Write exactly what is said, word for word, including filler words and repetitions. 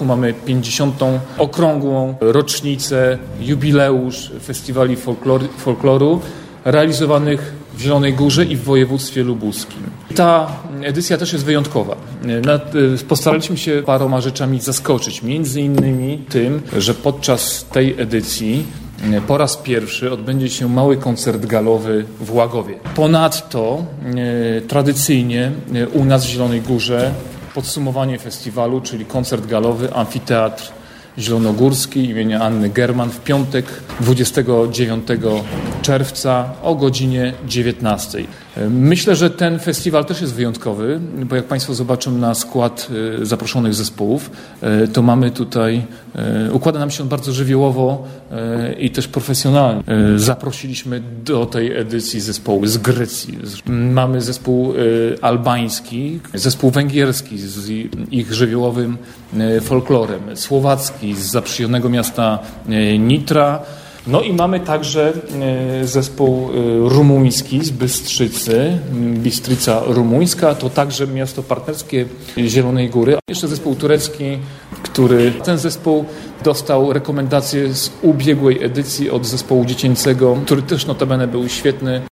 Mamy pięćdziesiątą okrągłą rocznicę, jubileusz festiwali folklor- folkloru realizowanych w Zielonej Górze i w województwie lubuskim. Ta edycja też jest wyjątkowa. Postaraliśmy się paroma rzeczami zaskoczyć, między innymi tym, że podczas tej edycji po raz pierwszy odbędzie się mały koncert galowy w Łagowie. Ponadto e, tradycyjnie e, u nas w Zielonej Górze podsumowanie festiwalu, czyli koncert galowy Amfiteatr Zielonogórski imienia Anny German w piątek dwudziestego dziewiątego czerwca o godzinie dziewiętnastej. Myślę, że ten festiwal też jest wyjątkowy, bo jak Państwo zobaczą na skład zaproszonych zespołów, to mamy tutaj, układa nam się on bardzo żywiołowo i też profesjonalnie. Zaprosiliśmy do tej edycji zespoły z Grecji. Mamy zespół albański, zespół węgierski z ich żywiołowym folklorem, słowacki z zaprzyjaźnionego miasta Nitra. No i mamy także zespół rumuński z Bystrzycy, Bistryca Rumuńska, to także miasto partnerskie Zielonej Góry. Jeszcze zespół turecki, który ten zespół dostał rekomendację z ubiegłej edycji od zespołu dziecięcego, który też notabene był świetny.